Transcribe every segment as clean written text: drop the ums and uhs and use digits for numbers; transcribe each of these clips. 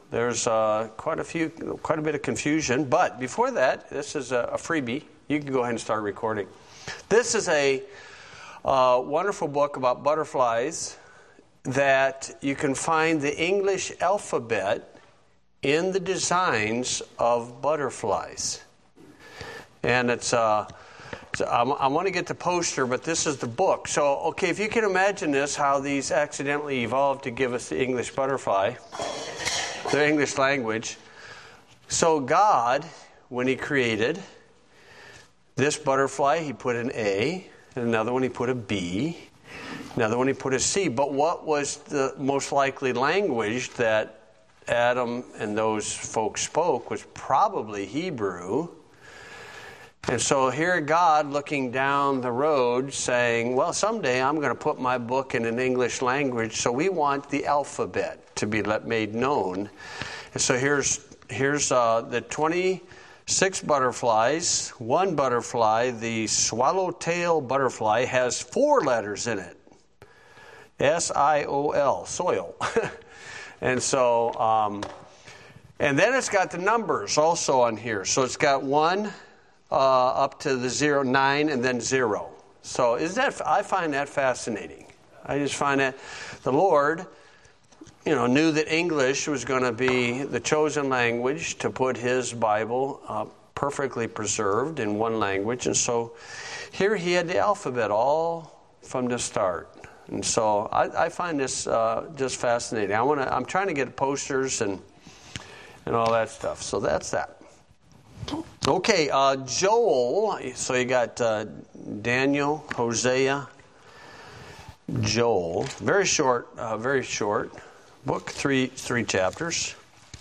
There's quite a bit of confusion. But before that, this is a freebie. You can go ahead and start recording. This is a wonderful book about butterflies that you can find the English alphabet in the designs of butterflies. And it's I want to get the poster, but this is the book. So, okay, if you can imagine this, how these accidentally evolved to give us the English butterfly, the English language. So God, when He created this butterfly, He put an A, and another one He put a B, another one He put a C. But what was the most likely language that Adam and those folks spoke was probably Hebrew. And so here God looking down the road saying, well, someday I'm going to put my book in an English language, so we want the alphabet to be made known. And so here's the 26 butterflies. One butterfly, the swallowtail butterfly, has 4 letters in it. S-I-O-L, soil. And so, and then it's got the numbers also on here. So it's got 1 up to the 0, 9, and then 0. So I find that fascinating. I just find that the Lord, knew that English was going to be the chosen language to put His Bible perfectly preserved in one language. And so here He had the alphabet all from the start. And so I find this just fascinating. I'm trying to get posters and all that stuff. So that's that. Okay, Joel. So you got Daniel, Hosea, Joel. Very short book. Three chapters.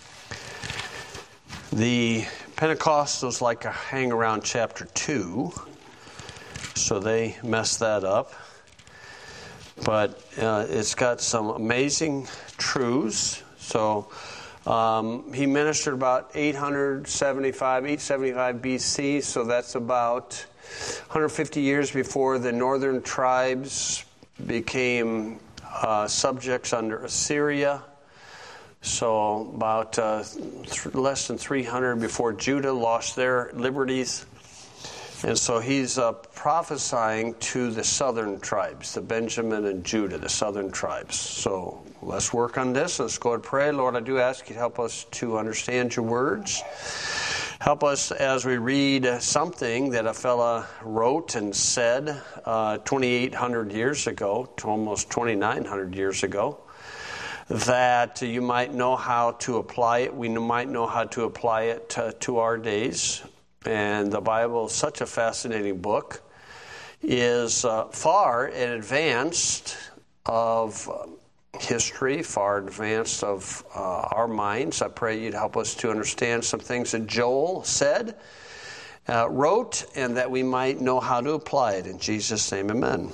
The Pentecostals like to hang around chapter 2, so they mess that up. But it's got some amazing truths. So he ministered about 875 BC, so that's about 150 years before the northern tribes became subjects under Assyria. So about less than 300 before Judah lost their liberties. And so he's prophesying to the southern tribes, the Benjamin and Judah, the southern tribes. So let's work on this. Let's go and pray. Lord, I do ask you to help us to understand your words. Help us as we read something that a fella wrote and said 2,800 years ago, to almost 2,900 years ago, that you might know how to apply it. We might know how to apply it to our days. And the Bible is such a fascinating book, is far in advance of history, far advanced of our minds. I pray you'd help us to understand some things that Joel said, wrote, and that we might know how to apply it. In Jesus' name, amen.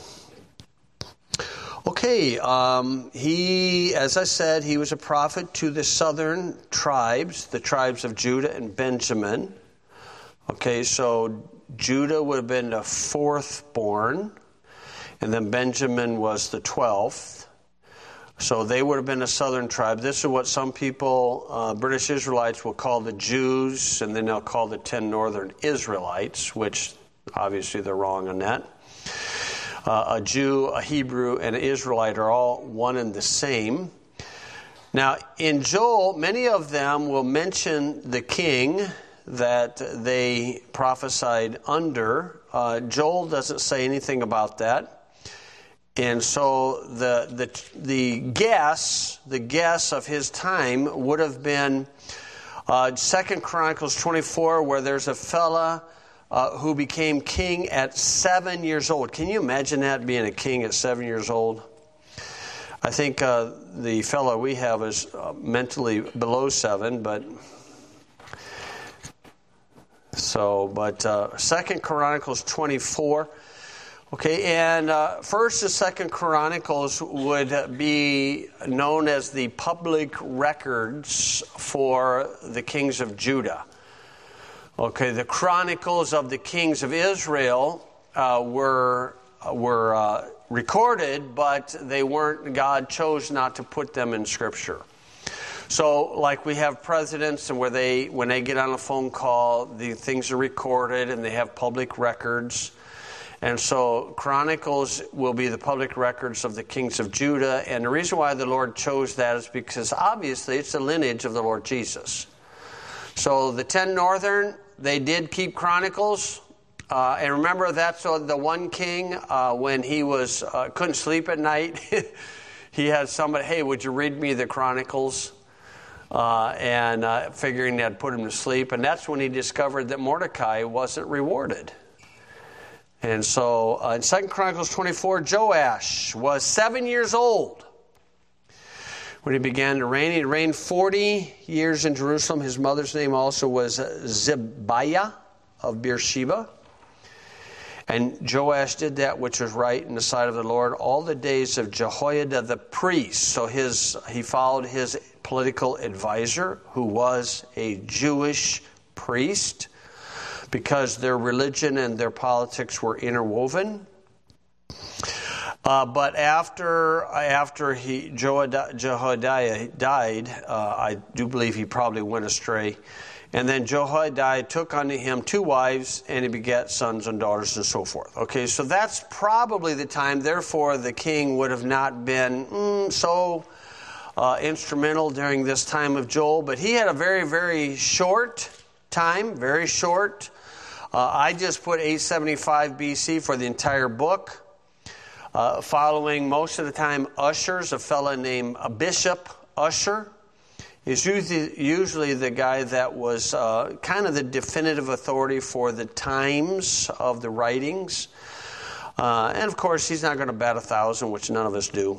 Okay, as I said, he was a prophet to the southern tribes, the tribes of Judah and Benjamin. Okay, so Judah would have been the 4th born, and then Benjamin was the 12th. So they would have been a southern tribe. This is what some people, British Israelites, will call the Jews, and then they'll call the 10 northern Israelites, which obviously they're wrong on that. A Jew, a Hebrew, and an Israelite are all one and the same. Now, in Joel, many of them will mention the king that they prophesied under. Joel doesn't say anything about that. And so the guess of his time would have been 2 Chronicles 24, where there's a fella who became king at 7 years old. Can you imagine that, being a king at 7 years old? I think the fellow we have is mentally below 7, but... So, but 2 Chronicles 24, okay, and 1st and 2nd Chronicles would be known as the public records for the kings of Judah. Okay, the Chronicles of the kings of Israel were recorded, but they weren't. God chose not to put them in Scripture. So, like we have presidents, and when they get on a phone call, the things are recorded and they have public records. And so Chronicles will be the public records of the kings of Judah. And the reason why the Lord chose that is because obviously it's the lineage of the Lord Jesus. So the 10 northern, they did keep Chronicles. And remember, that's the one king, when he couldn't sleep at night, he had somebody, hey, would you read me the Chronicles? Figuring that'd put him to sleep. And that's when he discovered that Mordecai wasn't rewarded. And so in 2 Chronicles 24, Joash was 7 years old when he began to reign. He reigned 40 years in Jerusalem. His mother's name also was Zibiah of Beersheba. And Joash did that which was right in the sight of the Lord all the days of Jehoiada the priest. So he followed his political advisor, who was a Jewish priest, because their religion and their politics were interwoven. But after Jehoiada died, I do believe he probably went astray. And then Jehoiada took unto him 2 wives, and he begat sons and daughters and so forth. Okay, so that's probably the time. Therefore, the king would have not been so instrumental during this time of Joel. But he had a very, very short time, very short. I just put 875 BC for the entire book. Following most of the time ushers, a fellow named Bishop Usher is usually the guy that was kind of the definitive authority for the times of the writings. And of course, he's not going to bat 1,000, which none of us do.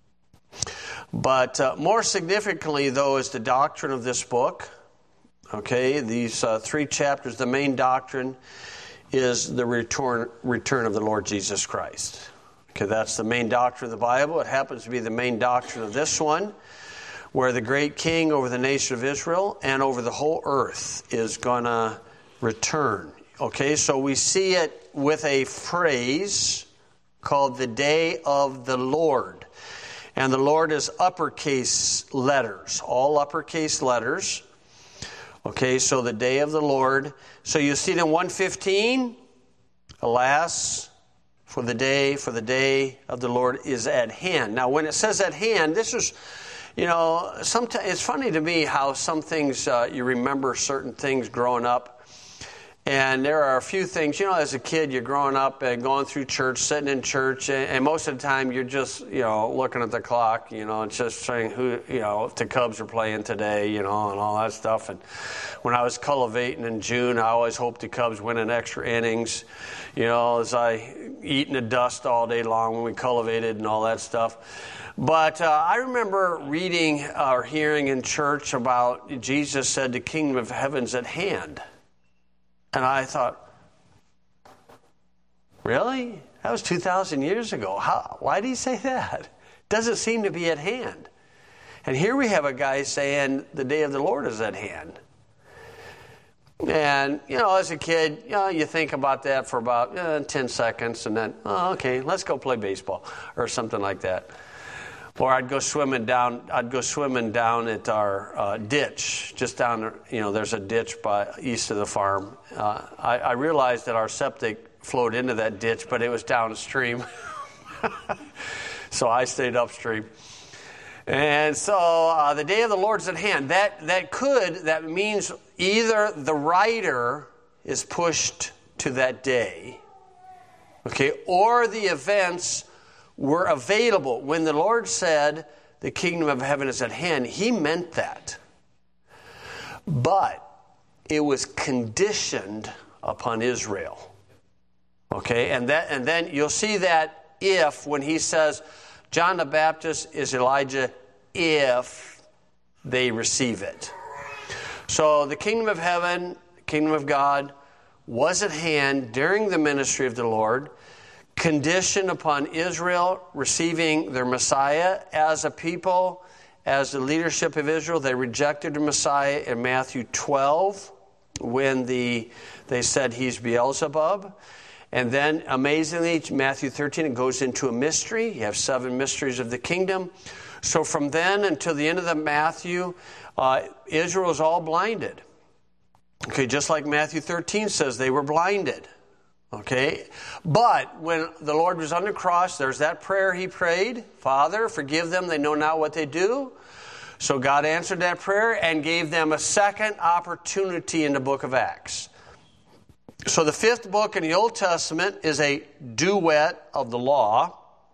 But more significantly, though, is the doctrine of this book. Okay, these 3 chapters, the main doctrine is the return of the Lord Jesus Christ. Okay, that's the main doctrine of the Bible. It happens to be the main doctrine of this one, where the great king over the nation of Israel and over the whole earth is going to return. Okay, so we see it with a phrase called the day of the Lord. And the Lord is uppercase letters, all uppercase letters. Okay, so the day of the Lord. So you see it in 1:15, alas, for the day of the Lord is at hand. Now, when it says at hand, this is, sometimes it's funny to me how some things, you remember certain things growing up. And there are a few things, as a kid, you're growing up and going through church, sitting in church, and most of the time you're just, looking at the clock, just saying if the Cubs are playing today, and all that stuff. And when I was cultivating in June, I always hoped the Cubs win in extra innings, as I eating the dust all day long when we cultivated and all that stuff. But I remember reading or hearing in church about Jesus said the kingdom of heaven's at hand. And I thought, really? That was 2,000 years ago. Why did he say that? Doesn't seem to be at hand. And here we have a guy saying the day of the Lord is at hand. And, as a kid, you think about that for about 10 seconds and then, okay, let's go play baseball or something like that. Or I'd go swimming down at our ditch, just down there, there's a ditch east of the farm. I realized that our septic flowed into that ditch, but it was downstream. So I stayed upstream. And so the day of the Lord's at hand. That means either the writer is pushed to that day, okay, or the events were available. When the Lord said the kingdom of heaven is at hand, he meant that. But it was conditioned upon Israel. Okay, and then you'll see that when he says John the Baptist is Elijah, if they receive it. So the kingdom of heaven, the kingdom of God, was at hand during the ministry of the Lord, conditioned upon Israel receiving their Messiah as a people, as the leadership of Israel. They rejected the Messiah in Matthew 12 when they said he's Beelzebub. And then, amazingly, Matthew 13, it goes into a mystery. You have 7 mysteries of the kingdom. So from then until the end of the Matthew, Israel is all blinded. Okay, just like Matthew 13 says, they were blinded. Okay, but when the Lord was on the cross, there's that prayer he prayed, Father, forgive them, they know not what they do. So God answered that prayer and gave them a second opportunity in the book of Acts. So the fifth book in the Old Testament is a duet of the law,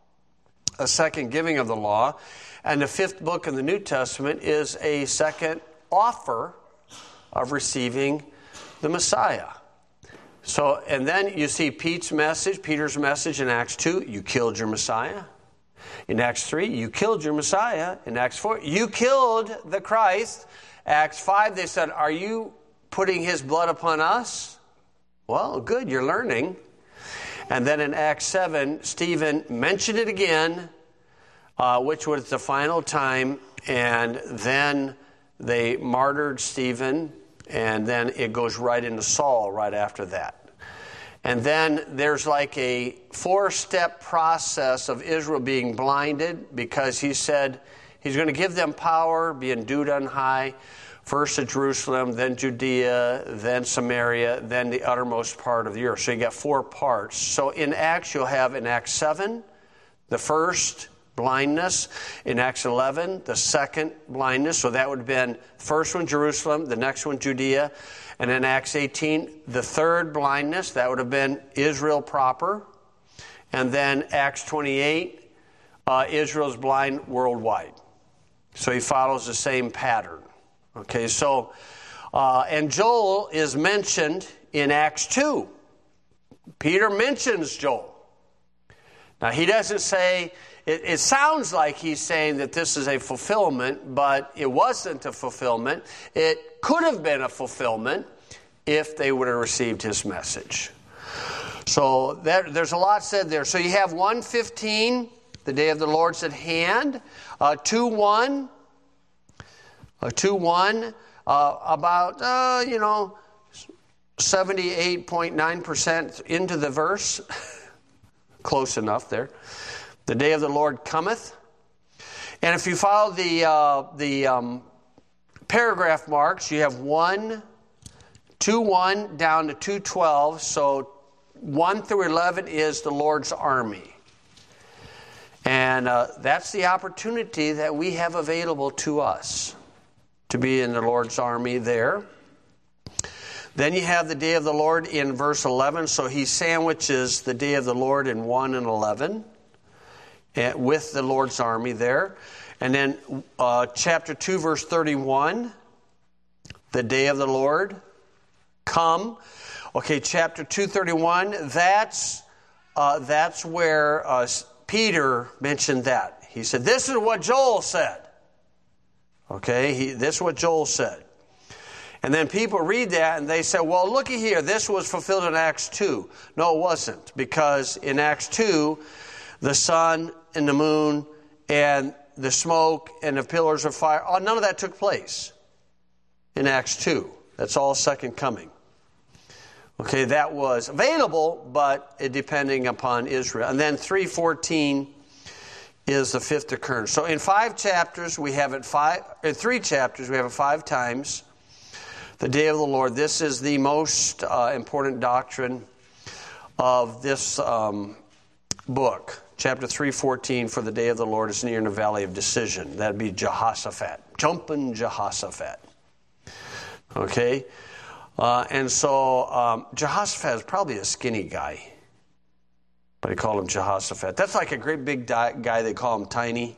a second giving of the law. And the fifth book in the New Testament is a second offer of receiving the Messiah. So, and then you see Peter's message in Acts 2, you killed your Messiah. In Acts 3, you killed your Messiah. In Acts 4, you killed the Christ. Acts 5, they said, are you putting his blood upon us? Well, good, you're learning. And then in Acts 7, Stephen mentioned it again, which was the final time, and then they martyred Stephen, and then it goes right into Saul right after that. And then there's like a 4-step process of Israel being blinded, because he said he's going to give them power, be endued on high, first at Jerusalem, then Judea, then Samaria, then the uttermost part of the earth. So you got 4 parts. So in Acts, you'll have in Acts 7, the first blindness. In Acts 11, the second blindness. So that would have been first one Jerusalem, the next one Judea. And in Acts 18, the third blindness. That would have been Israel proper. And then Acts 28, Israel's blind worldwide. So he follows the same pattern. Okay, so, and Joel is mentioned in Acts 2. Peter mentions Joel. Now, he doesn't say, it sounds like he's saying that this is a fulfillment, but it wasn't a fulfillment. It could have been a fulfillment if they would have received his message. So there's a lot said there. So you have 1:15, the day of the Lord's at hand. 2:1, about 78.9% into the verse. Close enough there. The day of the Lord cometh. And if you follow the paragraph marks, you have 2:1 down to 2:12. So 1 through 11 is the Lord's army. And that's the opportunity that we have available to us, to be in the Lord's army there. Then you have the day of the Lord in verse 11. So he sandwiches the day of the Lord in 1 and 11 with the Lord's army there. And then chapter 2, verse 31, the day of the Lord come. Okay, chapter 2:31, that's where Peter mentioned that. He said, this is what Joel said. Okay, this is what Joel said. And then people read that and they say, well, looky here, this was fulfilled in Acts 2. No, it wasn't, because in Acts 2, the sun and the moon and the smoke and the pillars of fire, none of that took place in Acts 2. That's all second coming. Okay, that was available, but it depending upon Israel. And then 3:14 is the fifth occurrence. So in 5 chapters, we have it 3 chapters, we have it 5 times. The day of the Lord. This is the most important doctrine of this book. Chapter 3:14, for the day of the Lord is near in the valley of decision. That'd be Jehoshaphat. Jumping Jehoshaphat. Okay? And so Jehoshaphat is probably a skinny guy. But they call him Jehoshaphat. That's like a great big guy. They call him tiny.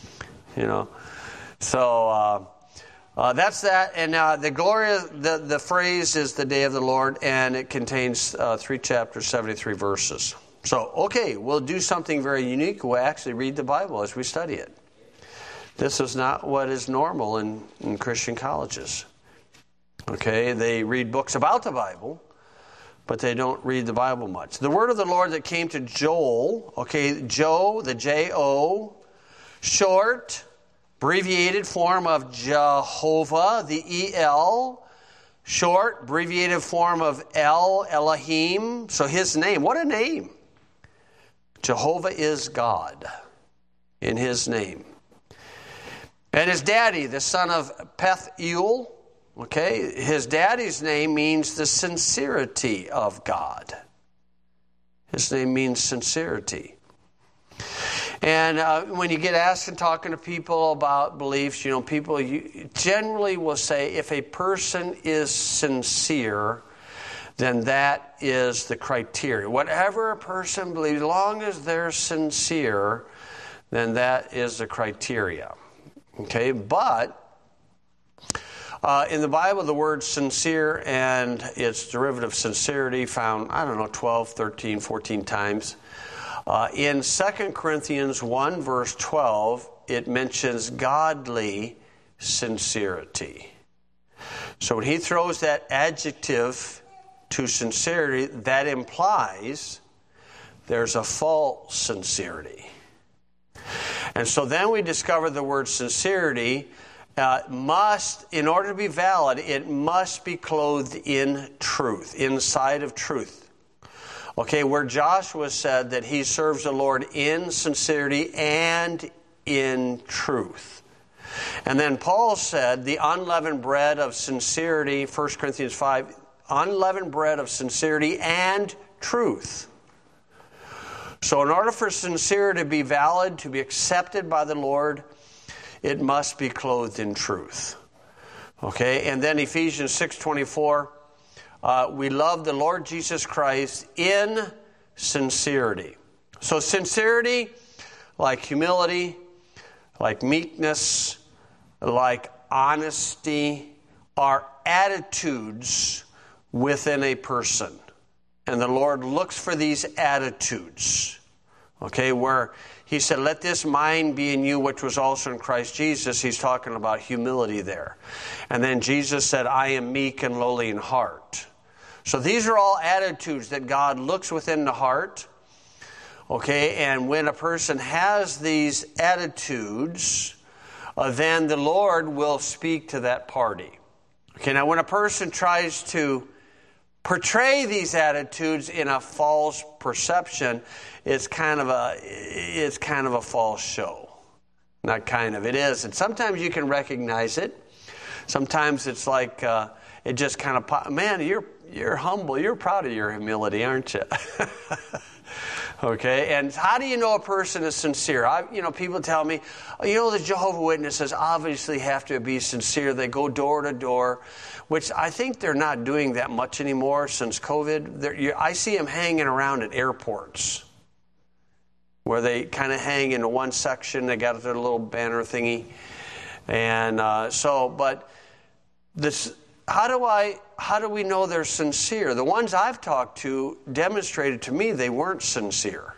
So that's that. And the phrase is the day of the Lord. And it contains 3 chapters, 73 verses. So, okay, we'll do something very unique. We'll actually read the Bible as we study it. This is not what is normal in Christian colleges. Okay, they read books about the Bible, but they don't read the Bible much. The word of the Lord that came to Joel, okay, Joe, the J-O, short, abbreviated form of Jehovah, the E-L, short, abbreviated form of Elohim, so his name, what a name. Jehovah is God in his name. And his daddy, the son of Pethuel, okay, his daddy's name means the sincerity of God. His name means sincerity. And when you get asked and talking to people about beliefs, people generally will say if a person is sincere, then that is the criteria. Whatever a person believes, as long as they're sincere, then that is the criteria. Okay, but in the Bible, the word sincere and its derivative sincerity found, 12, 13, 14 times. In 2 Corinthians 1, verse 12, it mentions godly sincerity. So when he throws that adjective to sincerity, that implies there's a false sincerity. And so then we discover the word sincerity must, in order to be valid, it must be clothed in truth, inside of truth. Okay, where Joshua said that he serves the Lord in sincerity and in truth. And then Paul said the unleavened bread of sincerity, 1 Corinthians 5, unleavened bread of sincerity and truth. So in order for sincerity to be valid, to be accepted by the Lord, it must be clothed in truth. Okay, and then Ephesians 6:24, we love the Lord Jesus Christ in sincerity. So sincerity, like humility, like meekness, like honesty, are attitudes within a person. And the Lord looks for these attitudes. Okay, where he said, let this mind be in you, which was also in Christ Jesus. He's talking about humility there. And then Jesus said, I am meek and lowly in heart. So these are all attitudes that God looks within the heart. Okay, and when a person has these attitudes, then the Lord will speak to that party. Okay, now when a person tries to portray these attitudes in a false perception, it's kind of a false show. Not kind of, it is. And sometimes you can recognize it. Sometimes it's like it just kind of, man, you're humble. You're proud of your humility, aren't you? Okay, and how do you know a person is sincere? People tell me, the Jehovah's Witnesses obviously have to be sincere. They go door to door, which I think they're not doing that much anymore since COVID. I see them hanging around at airports where they kind of hang into one section. They got their little banner thingy. And but this... How do we know they're sincere? The ones I've talked to demonstrated to me they weren't sincere.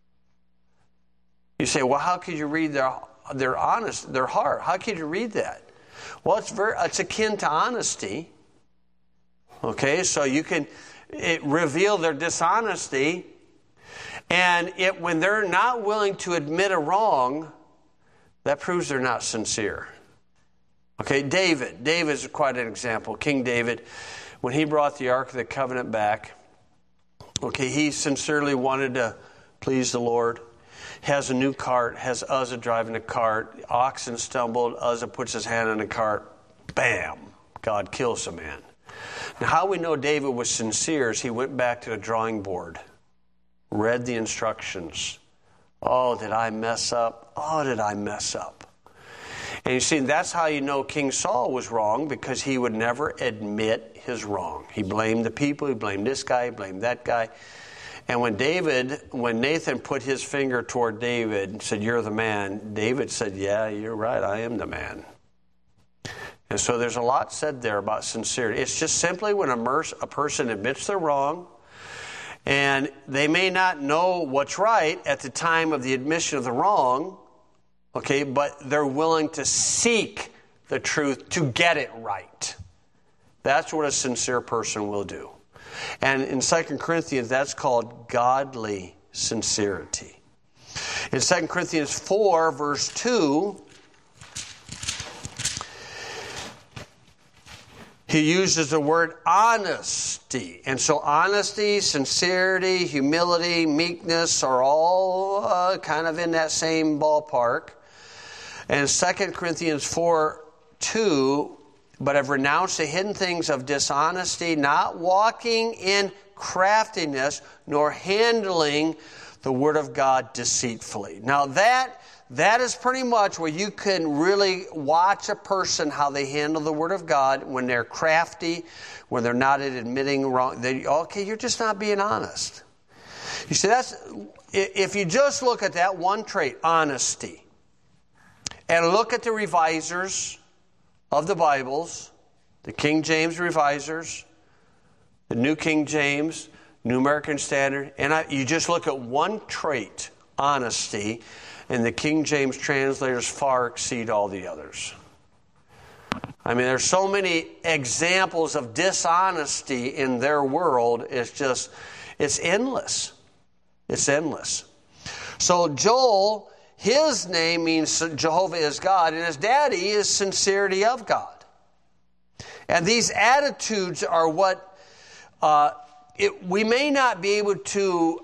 You say, well, how could you read their honest, their heart? How could you read that? Well, it's akin to honesty. Okay, so it reveal their dishonesty, and when they're not willing to admit a wrong, that proves they're not sincere. Okay, David is quite an example. King David, when he brought the Ark of the Covenant back, okay, he sincerely wanted to please the Lord. Has a new cart, has Uzzah driving the cart. Oxen stumbled, Uzzah puts his hand on the cart. Bam! God kills the man. Now, how we know David was sincere is he went back to the drawing board, read the instructions. Oh, did I mess up? Oh, did I mess up? And you see, that's how you know King Saul was wrong, because he would never admit his wrong. He blamed the people, he blamed this guy, he blamed that guy. And when Nathan put his finger toward David and said, you're the man, David said, yeah, you're right, I am the man. And so there's a lot said there about sincerity. It's just simply when a person admits they're wrong, and they may not know what's right at the time of the admission of the wrong, okay, but they're willing to seek the truth to get it right. That's what a sincere person will do. And in 2 Corinthians, that's called godly sincerity. In 2 Corinthians 4, verse 2, he uses the word honesty. And so honesty, sincerity, humility, meekness are all kind of in that same ballpark. And 2 Corinthians 4:2, but have renounced the hidden things of dishonesty, not walking in craftiness, nor handling the word of God deceitfully. Now that is pretty much where you can really watch a person, how they handle the word of God when they're crafty, when they're not admitting wrong. Okay, you're just not being honest. You see, if you just look at that one trait, honesty, and look at the revisers of the Bibles, the King James revisers, the New King James, New American Standard, and you just look at one trait, honesty, and the King James translators far exceed all the others. I mean, there's so many examples of dishonesty in their world. It's endless. It's endless. So Joel, his name means Jehovah is God, and his daddy is sincerity of God. And these attitudes are what we may not be able to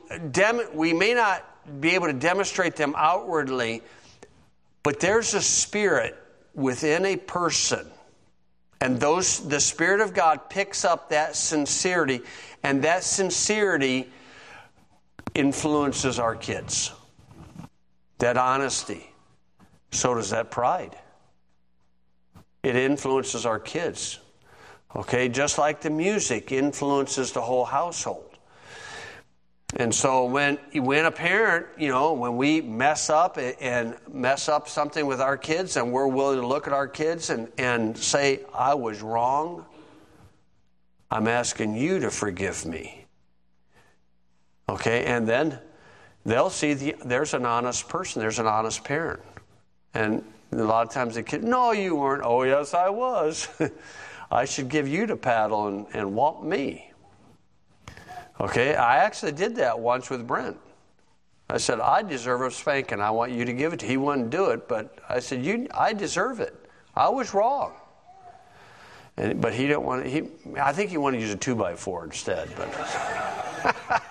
demonstrate them outwardly, but there's a spirit within a person, and the Spirit of God picks up that sincerity, and that sincerity influences our kids. That honesty. So does that pride. It influences our kids. Okay, just like the music influences the whole household. And so when a parent, when we mess up something with our kids, and we're willing to look at our kids and say, I was wrong, I'm asking you to forgive me. Okay, and then they'll see there's an honest person, there's an honest parent. And a lot of times the kid, no, you weren't. Oh, yes, I was. I should give you the paddle and whomp me. Okay, I actually did that once with Brent. I said, I deserve a spanking. I want you to give it to him. He wouldn't do it, but I said, I deserve it. I was wrong. But he didn't want to. I think he wanted to use a 2x4 instead. But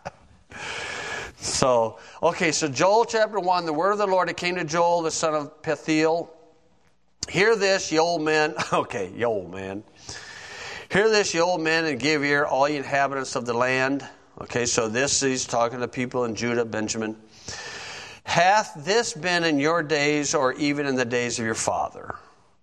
so Joel chapter 1, the word of the Lord, it came to Joel, the son of Pethiel. Hear this, ye old men. Okay, ye old man. Hear this, ye old men, and give ear, all ye inhabitants of the land. Okay, so he's talking to people in Judah, Benjamin. Hath this been in your days, or even in the days of your father?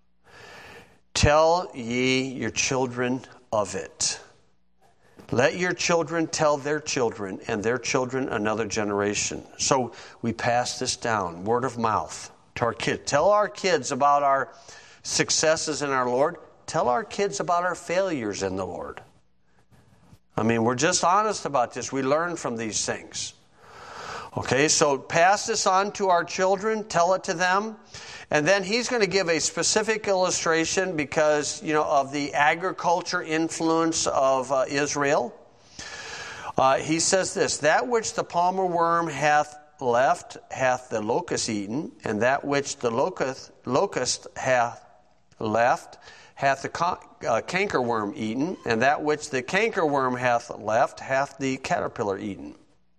Tell ye your children of it. Let your children tell their children, and their children another generation. So we pass this down, word of mouth, to our kids. Tell our kids about our successes in our Lord. Tell our kids about our failures in the Lord. I mean, we're just honest about this. We learn from these things. Okay, so pass this on to our children. Tell it to them. And then he's going to give a specific illustration because, of the agriculture influence of Israel. He says this, that which the palmer worm hath left hath the locust eaten, and that which the locust hath left hath the cankerworm eaten, and that which the cankerworm hath left hath the caterpillar eaten.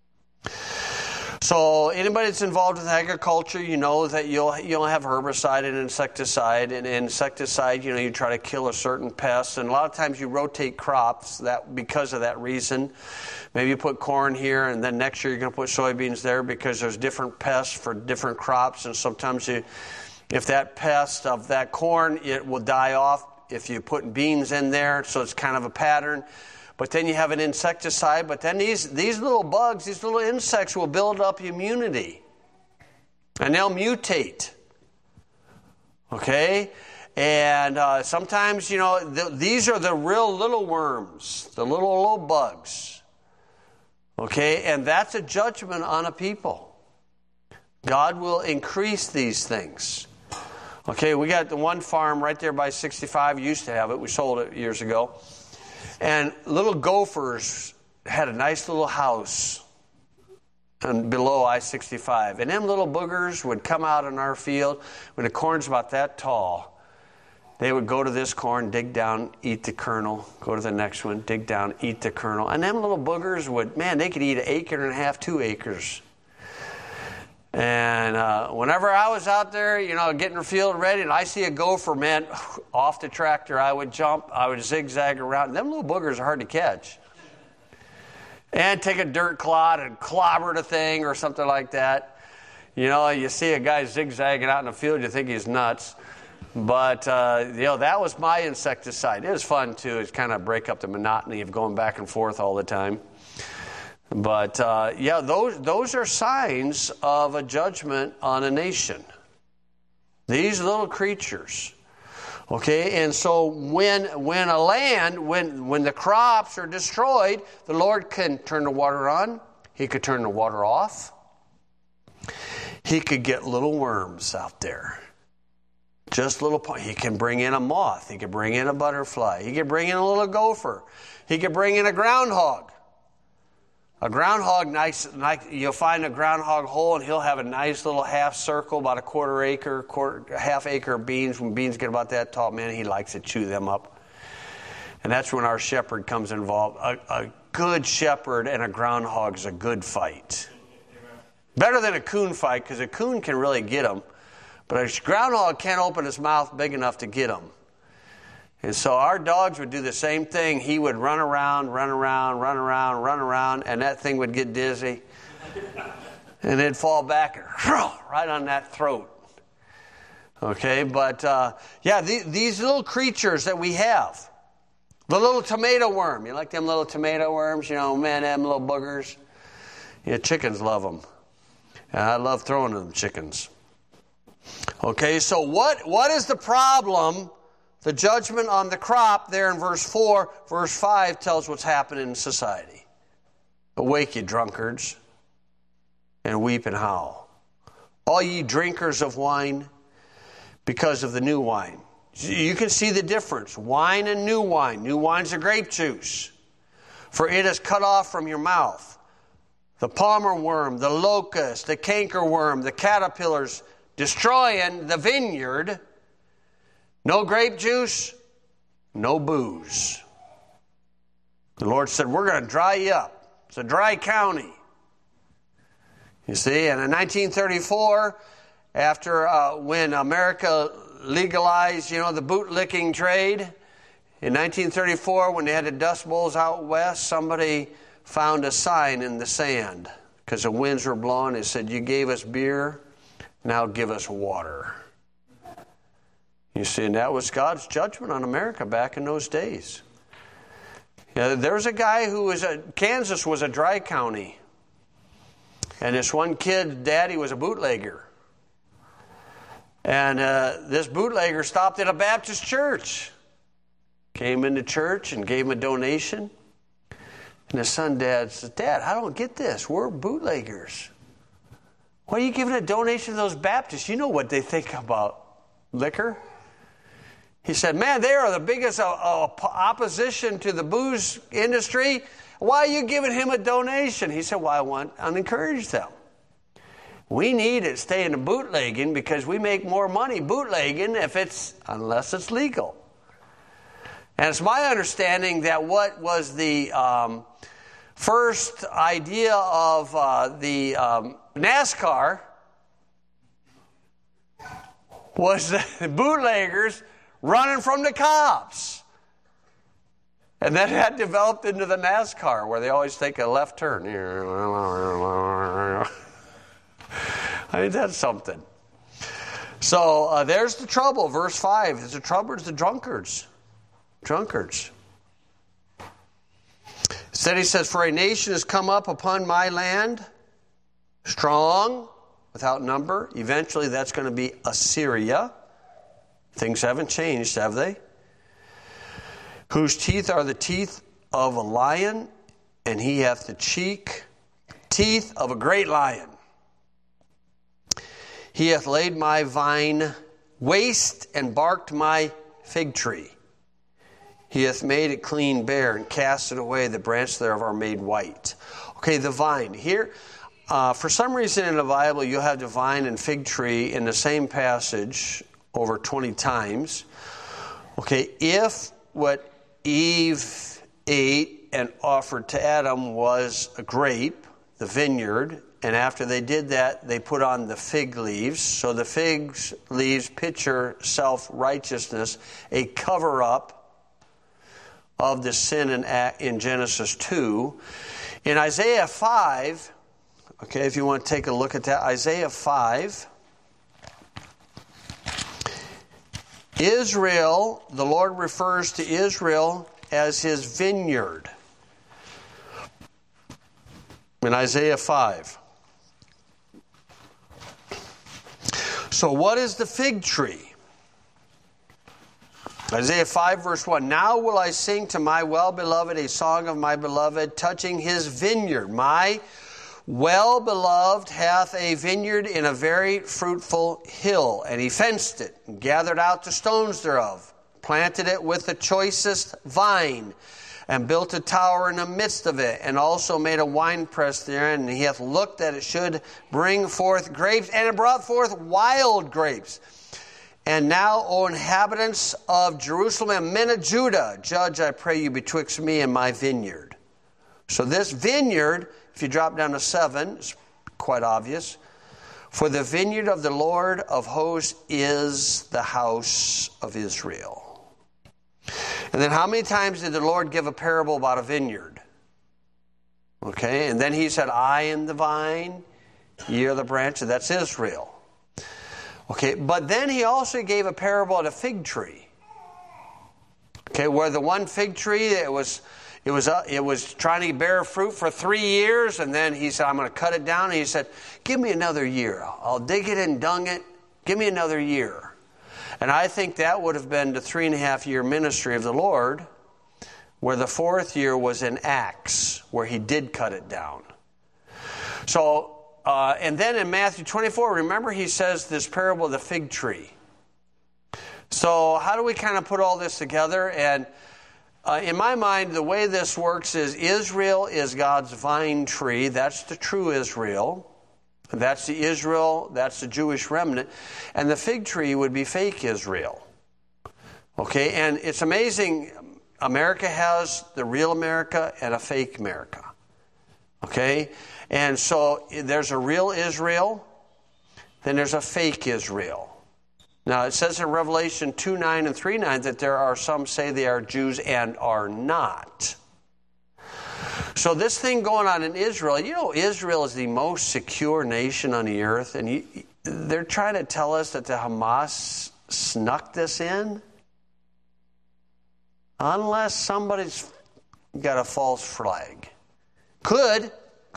So anybody that's involved with agriculture, you know that you'll have herbicide and insecticide. And insecticide, you try to kill a certain pest. And a lot of times you rotate crops because of that reason. Maybe you put corn here, and then next year you're going to put soybeans there because there's different pests for different crops. And sometimes if that pest of that corn, it will die off if you put beans in there. So it's kind of a pattern. But then you have an insecticide. But then these little bugs, these little insects will build up immunity. And they'll mutate. Okay? And sometimes, these are the real little worms. The little bugs. Okay? And that's a judgment on a people. God will increase these things. Okay, we got the one farm right there by 65. We used to have it. We sold it years ago. And little gophers had a nice little house below I-65. And them little boogers would come out in our field when the corn's about that tall. They would go to this corn, dig down, eat the kernel. Go to the next one, dig down, eat the kernel. And them little boogers they could eat 1.5 acres, 2 acres. And whenever I was out there, getting the field ready, and I see a gopher, man, off the tractor, I would jump, I would zigzag around. Them little boogers are hard to catch. And take a dirt clod and clobber the thing or something like that. You see a guy zigzagging out in the field, you think he's nuts. But, that was my insecticide. It was fun, too. It's kind of break up the monotony of going back and forth all the time. But, those are signs of a judgment on a nation. These little creatures. Okay, and so when the crops are destroyed, the Lord can turn the water on. He could turn the water off. He could get little worms out there. Just little. He can bring in a moth. He could bring in a butterfly. He could bring in a little gopher. He could bring in a groundhog. A groundhog, you'll find a groundhog hole, and he'll have a nice little half circle, about a half acre of beans. When beans get about that tall, man, he likes to chew them up. And that's when our shepherd comes involved. A good shepherd and a groundhog is a good fight. Better than a coon fight, because a coon can really get them. But a groundhog can't open his mouth big enough to get them. And so our dogs would do the same thing. He would run around, and that thing would get dizzy. And it'd fall back right on that throat. Okay, but these little creatures that we have. The little tomato worm. You like them little tomato worms? Man, them little boogers. Chickens love them. And I love throwing them chickens. Okay, so what is the problem? The judgment on the crop there in verse 4, verse 5 tells what's happening in society. Awake, ye drunkards, and weep and howl. All ye drinkers of wine, because of the new wine. You can see the difference. Wine and new wine. New wine's the grape juice. For it is cut off from your mouth. The palmer worm, the locust, the cankerworm, the caterpillars, destroying the vineyard. No grape juice, no booze. The Lord said, we're going to dry you up. It's a dry county. You see, and in 1934, after when America legalized, the bootlicking trade, in 1934, when they had the Dust Bowls out west, somebody found a sign in the sand because the winds were blowing. It said, you gave us beer, now give us water. You see, and that was God's judgment on America back in those days. There was a guy Kansas was a dry county. And this one kid, daddy, was a bootlegger. And this bootlegger stopped at a Baptist church. Came into church and gave him a donation. And his son, Dad, says, Dad, I don't get this. We're bootleggers. Why are you giving a donation to those Baptists? You know what they think about liquor. He said, man, they are the biggest opposition to the booze industry. Why are you giving him a donation? He said, well, I want to encourage them. We need to stay in the bootlegging because we make more money bootlegging unless it's legal. And it's my understanding that what was the first idea of the NASCAR was the bootleggers running from the cops. And then that developed into the NASCAR, where they always take a left turn. I mean, that's something. So there's the trouble. Verse 5. The trouble is the drunkards. Drunkards. Instead he says, for a nation has come up upon my land, strong, without number. Eventually that's going to be Assyria. Things haven't changed, have they? Whose teeth are the teeth of a lion, and he hath the teeth of a great lion. He hath laid my vine waste and barked my fig tree. He hath made it clean bare and cast it away. The branches thereof are made white. Okay, the vine. Here, for some reason in the Bible, you'll have the vine and fig tree in the same passage over 20 times. Okay, if what Eve ate and offered to Adam was a grape, the vineyard, And after they did that, they put on the fig leaves. So the fig leaves picture self-righteousness, a cover-up of the sin in Genesis 2. In Isaiah 5, okay, if you want to take a look at that, Isaiah 5, Israel, the Lord refers to Israel as his vineyard. In Isaiah 5. So what is the fig tree? Isaiah 5 verse 1. Now will I sing to my well-beloved a song of my beloved touching his vineyard. My well-beloved hath a vineyard in a very fruitful hill, and he fenced it, and gathered out the stones thereof, planted it with the choicest vine, and built a tower in the midst of it, and also made a winepress therein, and he hath looked that it should bring forth grapes, and it brought forth wild grapes. And now, O inhabitants of Jerusalem and men of Judah, judge, I pray you, betwixt me and my vineyard. So this vineyard, if you drop down to 7, it's quite obvious. For the vineyard of the Lord of hosts is the house of Israel. And then how many times did the Lord give a parable about a vineyard? Okay, and then he said, I am the vine, ye are the branches. That's Israel. Okay, but then he also gave a parable of a fig tree. Okay, where the one fig tree, it was trying to bear fruit for 3 years, and then he said, I'm going to cut it down. And he said, give me another year. I'll dig it and dung it. Give me another year. And I think that would have been the 3.5-year ministry of the Lord, where the 4th year was in Acts, where he did cut it down. So, and then in Matthew 24, remember he says this parable of the fig tree. So how do we kind of put all this together? And in my mind, the way this works is Israel is God's vine tree. That's the true Israel. That's the Israel, that's the Jewish remnant. And the fig tree would be fake Israel. Okay, and it's amazing. America has the real America and a fake America. Okay, and so there's a real Israel, then there's a fake Israel. Now it says in Revelation 2:9 and 3:9 that there are some say they are Jews and are not. So this thing going on in Israel, you know, Israel is the most secure nation on the earth, and they're trying to tell us that the Hamas snuck this in? Unless somebody's got a false flag. Could,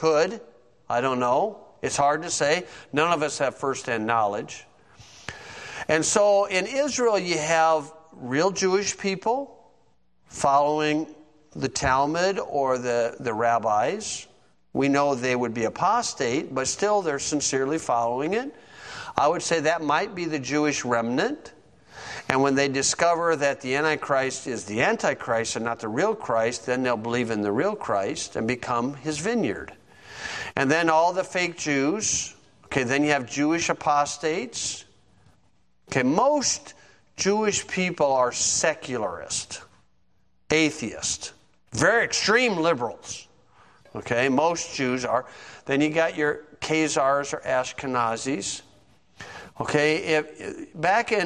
I don't know. It's hard to say. None of us have first-hand knowledge. And so in Israel you have real Jewish people following the Talmud or the rabbis. We know they would be apostate, but still they're sincerely following it. I would say that might be the Jewish remnant. And when they discover that the Antichrist is the Antichrist and not the real Christ, then they'll believe in the real Christ and become his vineyard. And then all the fake Jews. Okay, then you have Jewish apostates. Okay, most Jewish people are secularist, atheist. Very extreme liberals. Okay, most Jews are. Then you got your Khazars or Ashkenazis. Okay, back in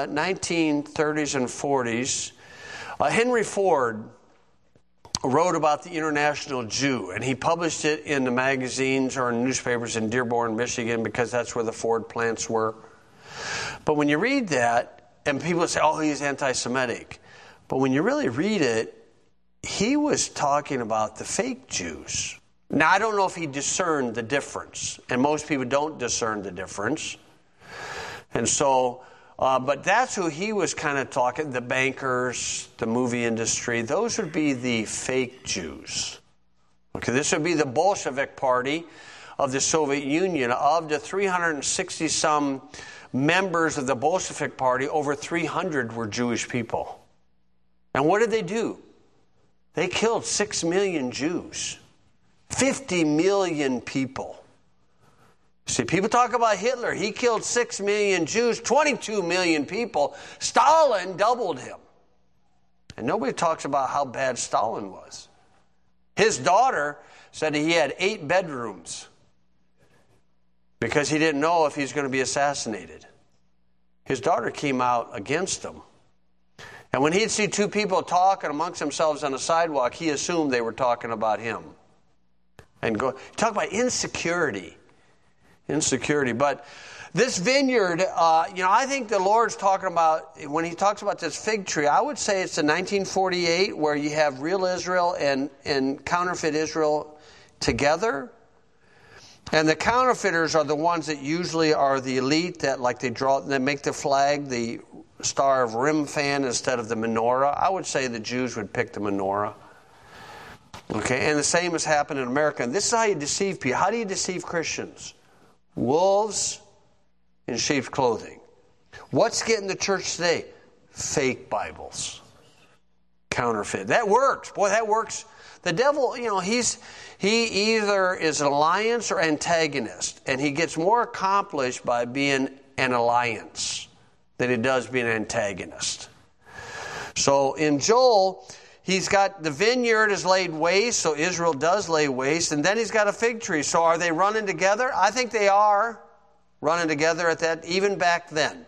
1930s and 40s, Henry Ford wrote about the International Jew, and he published it in the magazines or in newspapers in Dearborn, Michigan, because that's where the Ford plants were. But when you read that, and people say, oh, he's anti-Semitic. But when you really read it, he was talking about the fake Jews. Now, I don't know if he discerned the difference, and most people don't discern the difference. And so, but that's who he was kind of talking, the bankers, the movie industry. Those would be the fake Jews. Okay, this would be the Bolshevik Party of the Soviet Union. Of the 360-some members of the Bolshevik Party, over 300 were Jewish people. And what did they do? They killed 6 million Jews. 50 million people. See, people talk about Hitler. He killed 6 million Jews, 22 million people. Stalin doubled him. And nobody talks about how bad Stalin was. His daughter said he had 8 bedrooms. because he didn't know if he was going to be assassinated. His daughter came out against him. And when he'd see two people talking amongst themselves on the sidewalk, he assumed they were talking about him. And talk about insecurity. Insekurity. But this vineyard, I think the Lord's talking about, when he talks about this fig tree, I would say it's in 1948 where you have real Israel and counterfeit Israel together. And the counterfeiters are the ones that usually are the elite that they make the flag the Star of Remphan instead of the menorah. I would say the Jews would pick the menorah. Okay, and the same has happened in America. And this is how you deceive people. How do you deceive Christians? Wolves in sheep's clothing. What's getting the church today? Fake Bibles. Counterfeit. That works. Boy, that works. The devil, he either is an alliance or antagonist. And he gets more accomplished by being an alliance than he does being an antagonist. So in Joel, he's got the vineyard is laid waste, so Israel does lay waste, and then he's got a fig tree. So are they running together? I think they are running together at that, even back then.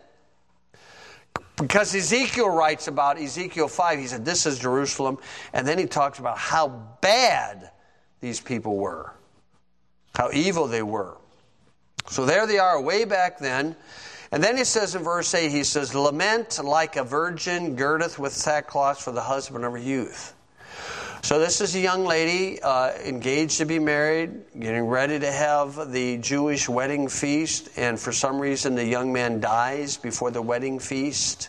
Because Ezekiel writes about Ezekiel 5, he said, this is Jerusalem, and then he talks about how bad these people were, how evil they were. So there they are way back then. And then he says in verse 8, he says, lament like a virgin girdeth with sackcloth for the husband of her youth. So this is a young lady engaged to be married, getting ready to have the Jewish wedding feast, and for some reason the young man dies before the wedding feast.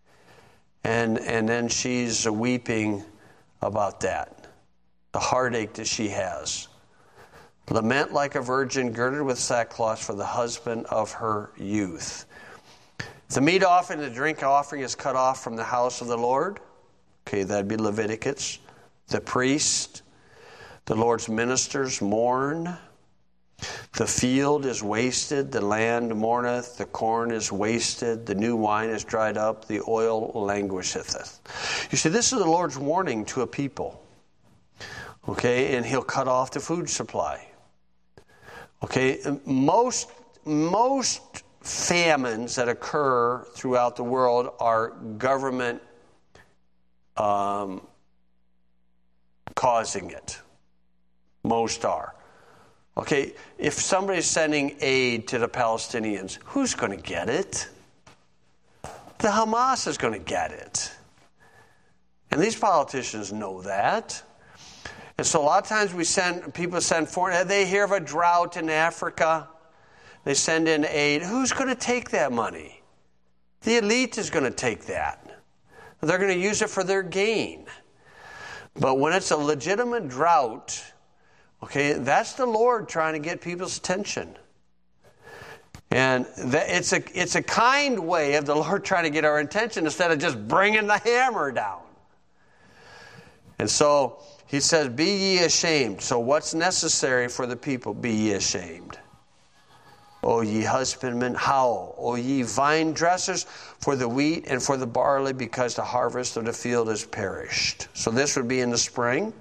And then she's weeping about that, the heartache that she has. Lament like a virgin girded with sackcloth for the husband of her youth. The meat offering and the drink offering is cut off from the house of the Lord. Okay, that'd be Leviticus. The priest, the Lord's ministers mourn. The field is wasted, the land mourneth, the corn is wasted, the new wine is dried up, the oil languisheth. You see, this is the Lord's warning to a people. Okay, and he'll cut off the food supply. Okay, most famines that occur throughout the world are government causing it. Most are. Okay, if somebody's sending aid to the Palestinians, who's going to get it? The Hamas is going to get it. And these politicians know that. And so a lot of times people send foreign, they hear of a drought in Africa, they send in aid. Who's going to take that money? The elite is going to take that. They're going to use it for their gain. But when it's a legitimate drought, okay, that's the Lord trying to get people's attention. And it's a kind way of the Lord trying to get our attention instead of just bringing the hammer down. And so he says, be ye ashamed. So what's necessary for the people? Be ye ashamed. O ye husbandmen, howl. O ye vine dressers, for the wheat and for the barley, because the harvest of the field is perished. So this would be in the spring.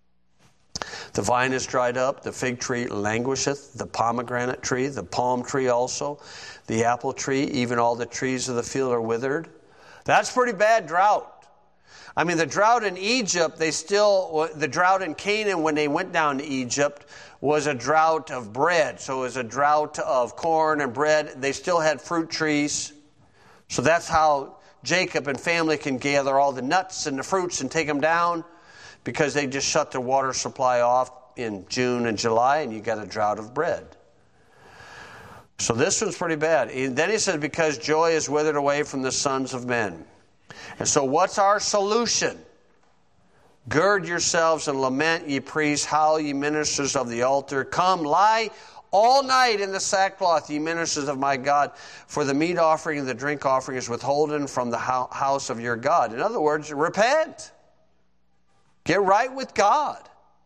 The vine is dried up, the fig tree languisheth, the pomegranate tree, the palm tree also, the apple tree, even all the trees of the field are withered. That's pretty bad drought. I mean, the drought in Egypt, the drought in Canaan when they went down to Egypt was a drought of bread. So it was a drought of corn and bread. They still had fruit trees. So that's how Jacob and family can gather all the nuts and the fruits and take them down, because they just shut the water supply off in June and July, and you got a drought of bread. So this one's pretty bad. And then he says, because joy is withered away from the sons of men. And so what's our solution? Gird yourselves and lament, ye priests, howl, ye ministers of the altar. Come, lie all night in the sackcloth, ye ministers of my God, for the meat offering and the drink offering is withholden from the house of your God. In other words, repent. Get right with God.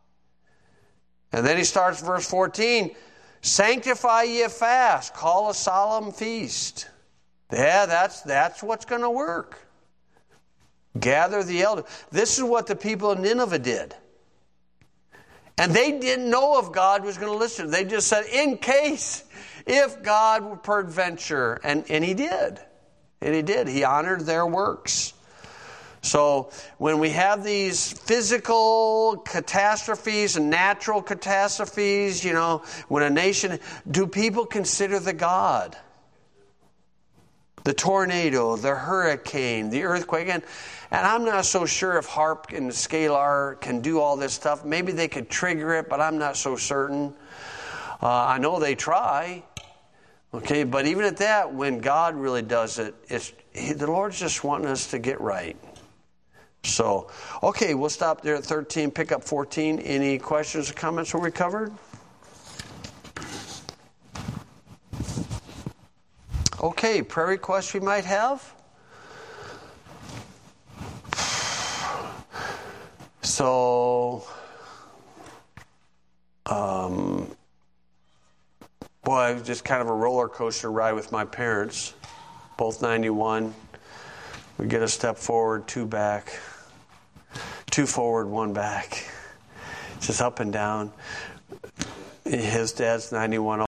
And then he starts verse 14. Sanctify ye a fast. Call a solemn feast. Yeah, that's what's going to work. Gather the elders. This is what the people of Nineveh did. And they didn't know if God was going to listen. They just said, in case, if God would peradventure. And He did. And He did. He honored their works. So when we have these physical catastrophes and natural catastrophes, when a nation, do people consider the God? The tornado, the hurricane, the earthquake. And I'm not so sure if HAARP and Scalar can do all this stuff. Maybe they could trigger it, but I'm not so certain. I know they try. Okay, but even at that, when God really does it, the Lord's just wanting us to get right. So, okay, we'll stop there at 13, pick up 14. Any questions or comments were we covered? Okay, prayer requests we might have. So, boy, it was just kind of a roller coaster ride with my parents, both 91. We get a step forward, 2 back. 2 forward, 1 back. Just up and down. His dad's 91.